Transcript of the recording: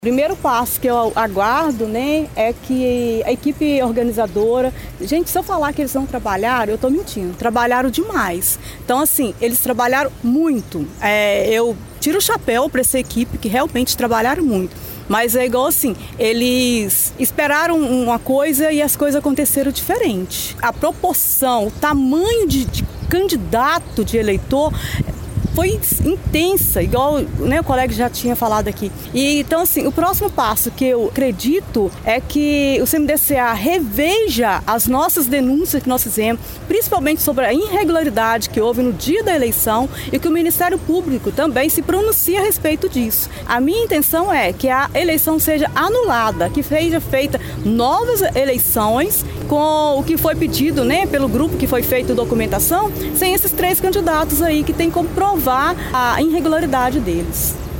Primeiro passo que eu aguardo, né, é que a equipe organizadora... Gente, se eu falar que eles não trabalharam, eu estou mentindo. Trabalharam demais. Então, assim, eles trabalharam muito. Eu tiro o chapéu para essa equipe que realmente trabalharam muito. Mas é igual assim, eles esperaram uma coisa e as coisas aconteceram diferente. A proporção, o tamanho de candidato, de eleitor... foi intensa, igual, né, o colega já tinha falado aqui. E então, assim, o próximo passo que eu acredito é que o CMDCA reveja as nossas denúncias que nós fizemos, principalmente sobre a irregularidade que houve no dia da eleição, e que o Ministério Público também se pronuncie a respeito disso. A minha intenção é que a eleição seja anulada, que seja feita novas eleições com o que foi pedido, né, pelo grupo que foi feito documentação, sem esses 3 candidatos aí que tem como provar a irregularidade deles.